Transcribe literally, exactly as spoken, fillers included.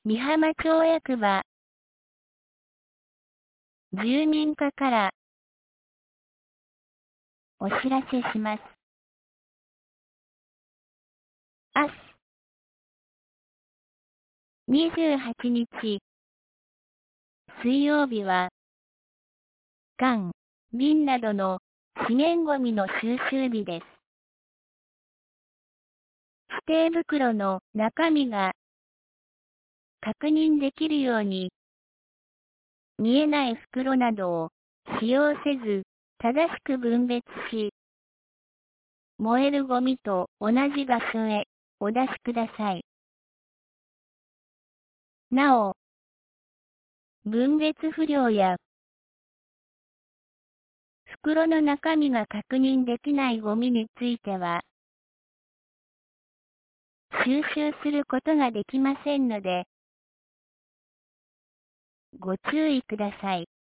美浜町役場住民課からお知らせします。明日にじゅうはちにち水曜日は缶、瓶などの資源ゴミの収集日です。指定袋の中身が確認できるように、見えない袋などを使用せず、正しく分別し、燃えるゴミと同じ場所へお出しください。なお、分別不良や袋の中身が確認できないゴミについては、収集することができませんので、ご注意ください。